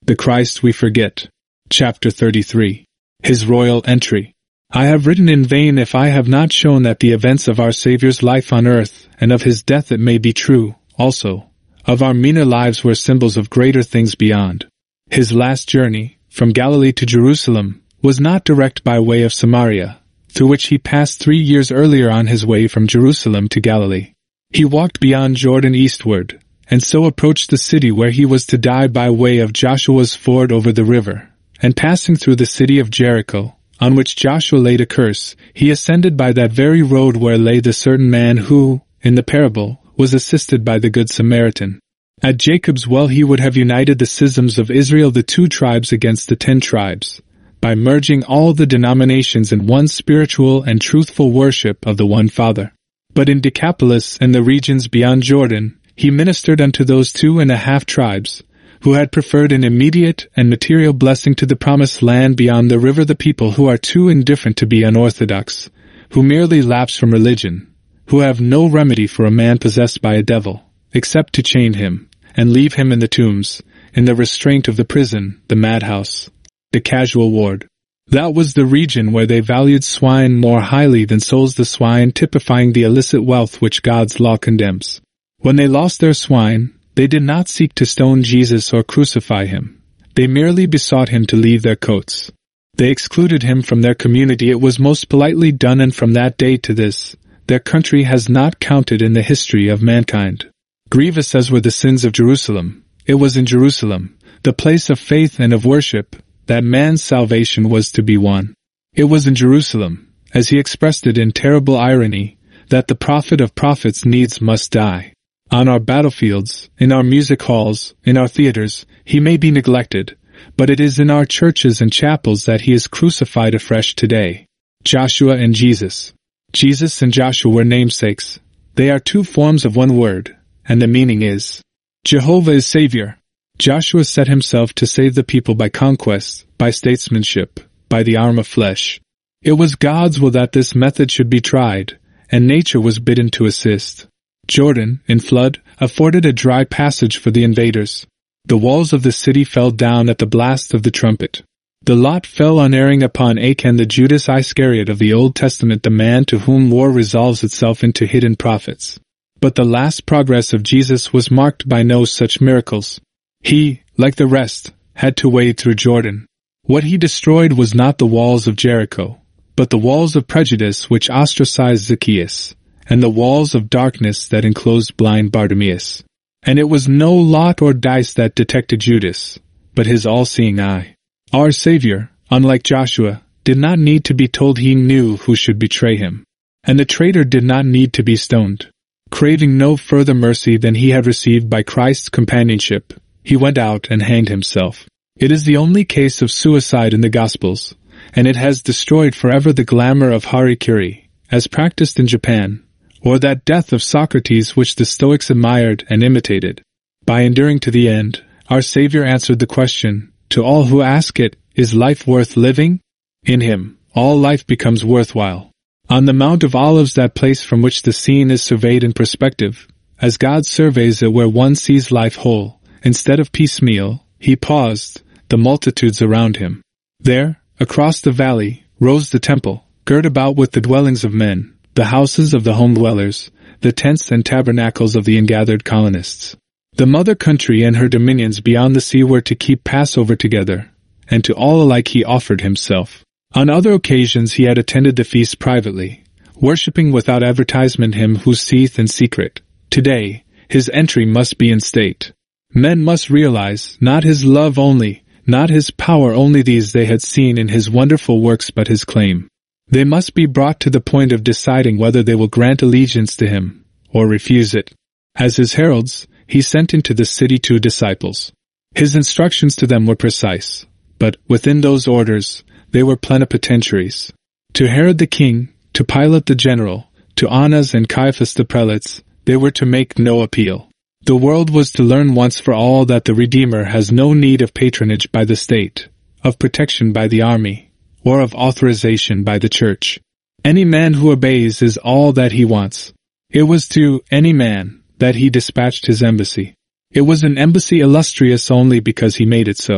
The Christ we forget. Chapter 33. His royal entry. I have written in vain if I have not shown that the events of our Saviour's life on earth, and of his death it may be true, also, of our meaner lives were symbols of greater things beyond. His last journey, from Galilee to Jerusalem, was not direct by way of Samaria, through which he passed 3 years earlier on his way from Jerusalem to Galilee. He walked beyond Jordan eastward, and so approached the city where he was to die by way of Joshua's ford over the river, and passing through the city of Jericho, on which Joshua laid a curse, he ascended by that very road where lay the certain man who, in the parable, was assisted by the Good Samaritan. At Jacob's well he would have united the schisms of Israel, the 2 tribes against the 10 tribes, by merging all the denominations in one spiritual and truthful worship of the one Father. But in Decapolis and the regions beyond Jordan, he ministered unto those 2.5 tribes, who had preferred an immediate and material blessing to the promised land beyond the river, the people who are too indifferent to be unorthodox, who merely lapse from religion, who have no remedy for a man possessed by a devil, except to chain him, and leave him in the tombs, in the restraint of the prison, the madhouse, the casual ward. That was the region where they valued swine more highly than souls, the swine typifying the illicit wealth which God's law condemns. When they lost their swine, they did not seek to stone Jesus or crucify him. They merely besought him to leave their coats. They excluded him from their community. It was most politely done, and from that day to this, their country has not counted in the history of mankind. Grievous as were the sins of Jerusalem, it was in Jerusalem, the place of faith and of worship, that man's salvation was to be won. It was in Jerusalem, as he expressed it in terrible irony, that the prophet of prophets needs must die. On our battlefields, in our music halls, in our theaters, he may be neglected, but it is in our churches and chapels that he is crucified afresh today. Joshua and Jesus. Jesus and Joshua were namesakes. They are 2 forms of one word, and the meaning is, Jehovah is Savior. Joshua set himself to save the people by conquest, by statesmanship, by the arm of flesh. It was God's will that this method should be tried, and nature was bidden to assist. Jordan, in flood, afforded a dry passage for the invaders. The walls of the city fell down at the blast of the trumpet. The lot fell unerring upon Achan, the Judas Iscariot of the Old Testament, the man to whom war resolves itself into hidden prophets. But the last progress of Jesus was marked by no such miracles. He, like the rest, had to wade through Jordan. What he destroyed was not the walls of Jericho, but the walls of prejudice which ostracized Zacchaeus, and the walls of darkness that enclosed blind Bartimaeus. And it was no lot or dice that detected Judas, but his all-seeing eye. Our Savior, unlike Joshua, did not need to be told. He knew who should betray him. And the traitor did not need to be stoned. Craving no further mercy than he had received by Christ's companionship, he went out and hanged himself. It is the only case of suicide in the Gospels, and it has destroyed forever the glamour of harikiri, as practiced in Japan, or that death of Socrates which the Stoics admired and imitated. By enduring to the end, our Savior answered the question, to all who ask it, is life worth living? In him, all life becomes worthwhile. On the Mount of Olives, that place from which the scene is surveyed in perspective, as God surveys it where one sees life whole, instead of piecemeal, he paused, the multitudes around him. There, across the valley, rose the temple, girt about with the dwellings of men, the houses of the home dwellers, the tents and tabernacles of the ingathered colonists. The mother country and her dominions beyond the sea were to keep Passover together, and to all alike he offered himself. On other occasions he had attended the feast privately, worshipping without advertisement him who seeth in secret. Today, his entry must be in state. Men must realize, not his love only, not his power only, these they had seen in his wonderful works, but his claim. They must be brought to the point of deciding whether they will grant allegiance to him, or refuse it. As his heralds, he sent into the city 2 disciples. His instructions to them were precise, but, within those orders, they were plenipotentiaries. To Herod the king, to Pilate the general, to Annas and Caiaphas the prelates, they were to make no appeal. The world was to learn once for all that the Redeemer has no need of patronage by the state, of protection by the army, or of authorization by the church. Any man who obeys is all that he wants. It was to any man that he dispatched his embassy. It was an embassy illustrious only because he made it so.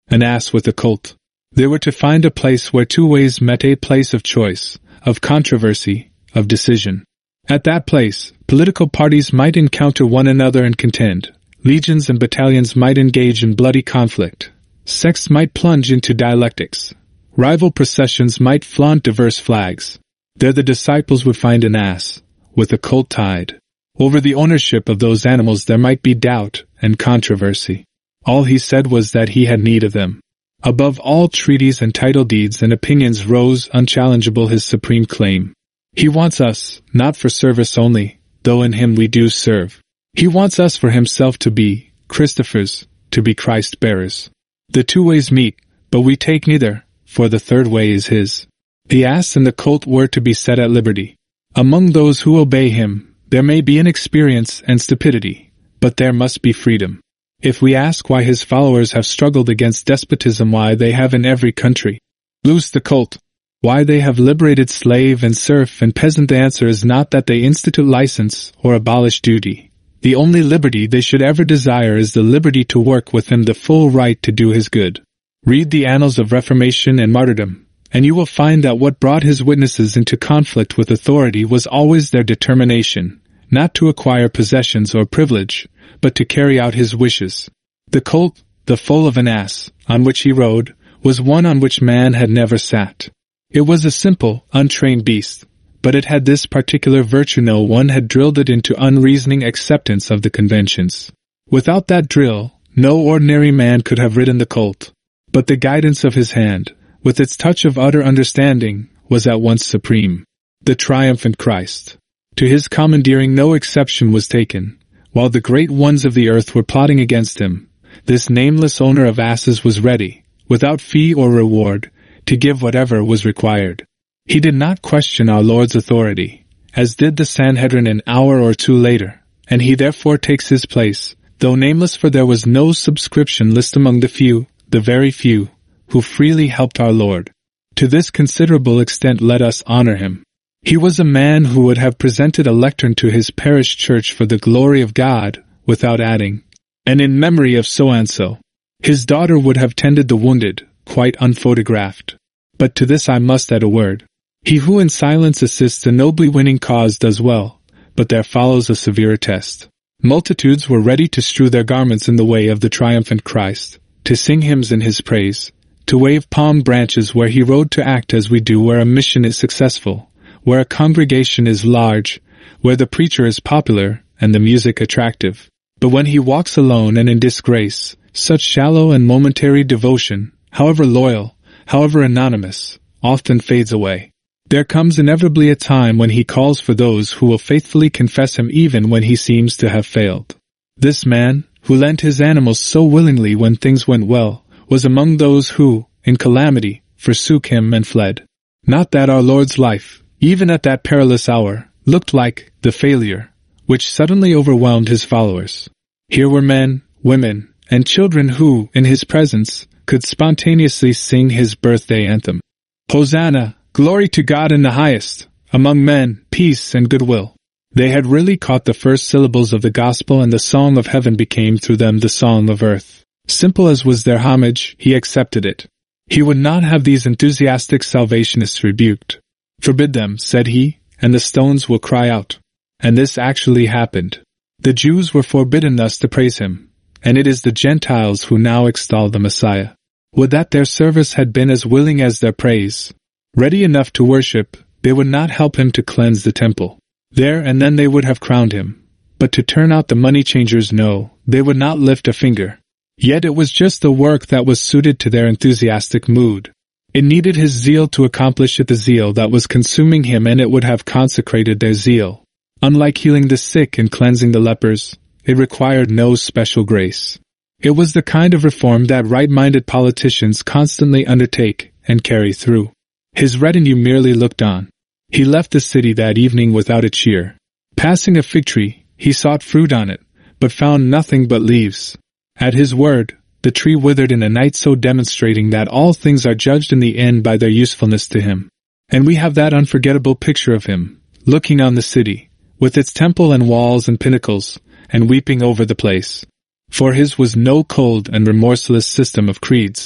An ass with a colt. They were to find a place where two ways met, a place of choice, of controversy, of decision. At that place, political parties might encounter one another and contend. Legions and battalions might engage in bloody conflict. Sects might plunge into dialectics. Rival processions might flaunt diverse flags. There the disciples would find an ass, with a colt tied. Over the ownership of those animals there might be doubt and controversy. All he said was that he had need of them. Above all treaties and title deeds and opinions rose unchallengeable his supreme claim. He wants us, not for service only, though in him we do serve. He wants us for himself to be Christophers, to be Christ-bearers. The two ways meet, but we take neither, for the third way is his. The ass and the colt were to be set at liberty. Among those who obey him, there may be inexperience and stupidity, but there must be freedom. If we ask why his followers have struggled against despotism, why they have in every country loosed the colt, why they have liberated slave and serf and peasant, the answer is not that they institute license or abolish duty. The only liberty they should ever desire is the liberty to work with him the full right to do his good. Read the annals of Reformation and martyrdom, and you will find that what brought his witnesses into conflict with authority was always their determination, not to acquire possessions or privilege, but to carry out his wishes. The colt, the foal of an ass, on which he rode, was one on which man had never sat. It was a simple, untrained beast, but it had this particular virtue: no one had drilled it into unreasoning acceptance of the conventions. Without that drill, no ordinary man could have ridden the colt. But the guidance of his hand, with its touch of utter understanding, was at once supreme. The triumphant Christ. To his commandeering no exception was taken. While the great ones of the earth were plotting against him, this nameless owner of asses was ready, without fee or reward, to give whatever was required. He did not question our Lord's authority, as did the Sanhedrin an hour or two later, and he therefore takes his place, though nameless, for there was no subscription list among the few, the very few, who freely helped our Lord. To this considerable extent let us honor him. He was a man who would have presented a lectern to his parish church for the glory of God, without adding, "and in memory of so-and-so." His daughter would have tended the wounded, quite unphotographed. But to this I must add a word. He who in silence assists a nobly winning cause does well, but there follows a severer test. Multitudes were ready to strew their garments in the way of the triumphant Christ, to sing hymns in his praise, to wave palm branches where he rode, to act as we do where a mission is successful, where a congregation is large, where the preacher is popular and the music attractive. But when he walks alone and in disgrace, such shallow and momentary devotion, however loyal, however anonymous, often fades away. There comes inevitably a time when he calls for those who will faithfully confess him even when he seems to have failed. This man, who lent his animals so willingly when things went well, was among those who, in calamity, forsook him and fled. Not that our Lord's life, even at that perilous hour, looked like the failure, which suddenly overwhelmed his followers. Here were men, women, and children who, in his presence, could spontaneously sing his birthday anthem. Hosanna, glory to God in the highest, among men, peace and goodwill. They had really caught the first syllables of the gospel, and the song of heaven became through them the song of earth. Simple as was their homage, he accepted it. He would not have these enthusiastic salvationists rebuked. "Forbid them," said he, "and the stones will cry out." And this actually happened. The Jews were forbidden thus to praise him, and it is the Gentiles who now extol the Messiah. Would that their service had been as willing as their praise. Ready enough to worship, they would not help him to cleanse the temple. There and then they would have crowned him. But to turn out the money changers, no, they would not lift a finger. Yet it was just the work that was suited to their enthusiastic mood. It needed his zeal to accomplish it, the zeal that was consuming him, and it would have consecrated their zeal. Unlike healing the sick and cleansing the lepers, it required no special grace. It was the kind of reform that right-minded politicians constantly undertake and carry through. His retinue merely looked on. He left the city that evening without a cheer. Passing a fig tree, he sought fruit on it, but found nothing but leaves. At his word, the tree withered in a night, so demonstrating that all things are judged in the end by their usefulness to him. And we have that unforgettable picture of him, looking on the city, with its temple and walls and pinnacles, and weeping over the place. For his was no cold and remorseless system of creeds.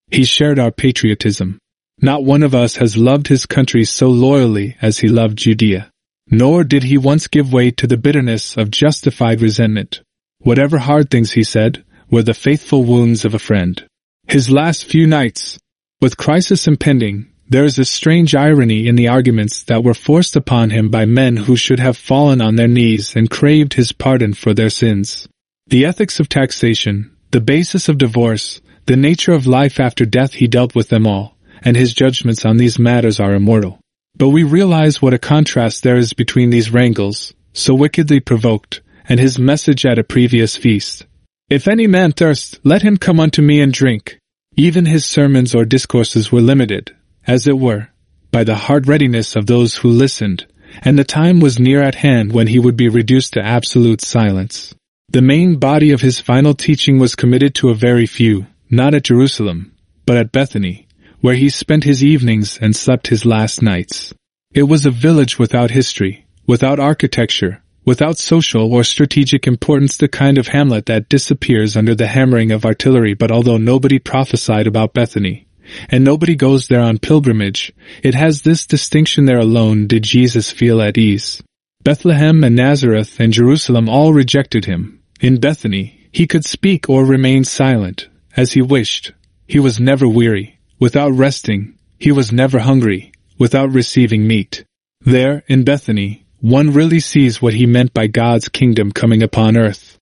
He shared our patriotism. Not one of us has loved his country so loyally as he loved Judea. Nor did he once give way to the bitterness of justified resentment. Whatever hard things he said were the faithful wounds of a friend. His last few nights, with crisis impending, there is a strange irony in the arguments that were forced upon him by men who should have fallen on their knees and craved his pardon for their sins. The ethics of taxation, the basis of divorce, the nature of life after death, he dealt with them all, and his judgments on these matters are immortal. But we realize what a contrast there is between these wrangles, so wickedly provoked, and his message at a previous feast. If any man thirst, let him come unto me and drink. Even his sermons or discourses were limited, as it were, by the hard readiness of those who listened, and the time was near at hand when he would be reduced to absolute silence. The main body of his final teaching was committed to a very few, not at Jerusalem, but at Bethany, where he spent his evenings and slept his last nights. It was a village without history, without architecture, without social or strategic importance, the kind of hamlet that disappears under the hammering of artillery. But although nobody prophesied about Bethany, and nobody goes there on pilgrimage, it has this distinction: there alone did Jesus feel at ease. Bethlehem and Nazareth and Jerusalem all rejected him. In Bethany, he could speak or remain silent, as he wished. He was never weary without resting. He was never hungry without receiving meat. There, in Bethany, one really sees what he meant by God's kingdom coming upon earth.